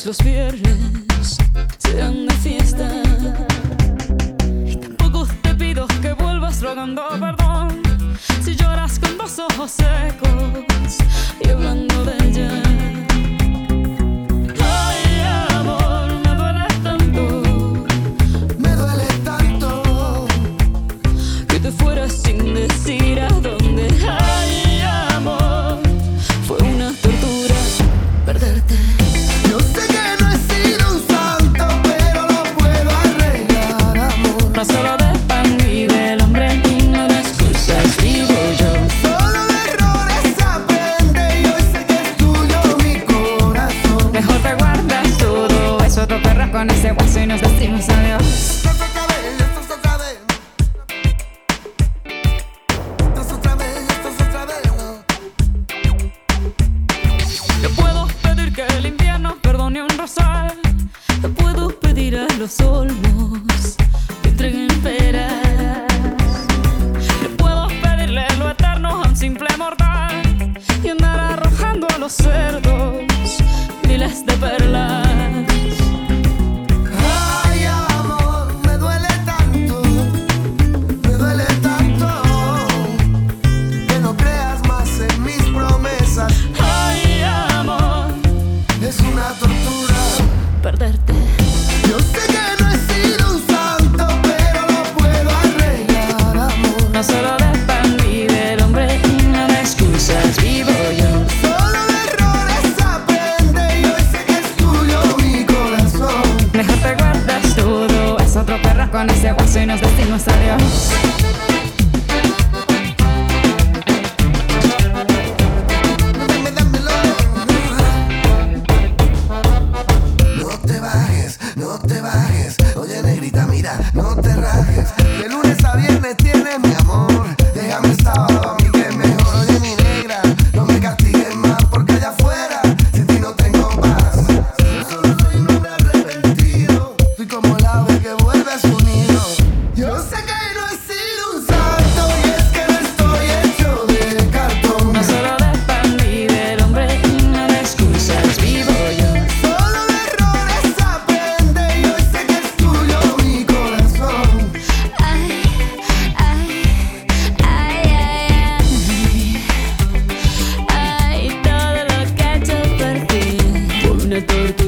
todos los viernes sean de fiesta. Y tampoco te pido que vuelvas rogando perdón si lloras con los ojos secos y hablando de ella. Sin decir a dónde. Ay, amor, fue una tortura perderte. Yo sé que no he sido un santo, pero lo puedo arreglar, amor. No solo de pan vive el hombre y no de excusas vivo yo. Solo de errores aprende y hoy sé que es tuyo mi corazón. Mejor te guardas todo eso, otro perro con ese hueso y nos decimos adiós. Te puedo pedir a los olmos que entreguen peras. Le puedo pedirle lo eterno a un simple mortal y andar arrojando a los cerdos miles de perlas. Ay, amor, me duele tanto que no creas más en mis promesas. Ay, amor, es una tortura perderte. Yo sé que no he sido un santo, pero lo puedo arreglar, amor. No solo de pan vive el hombre y no de excusas vivo yo. Solo de errores aprende y hoy sé que es tuyo mi corazón. Mejor te guardas todo, es otro perro con ese hueso y nos decimos adiós. No te bajes, oye negrita, mira, no te rajes. De lunes a viernes tienes mi amor. Déjame el sábado a mí que es mejor. Oye mi negra, no me castigues más porque allá afuera sin ti no tengo paz. Yo solo soy un hombre arrepentido. Soy como el ave que vuelve a su nido. Yo sé que no he sido un santo y es que no estoy hecho de cartón. No solo de pan vive el hombre y no de excusas vivo yo. Una torta.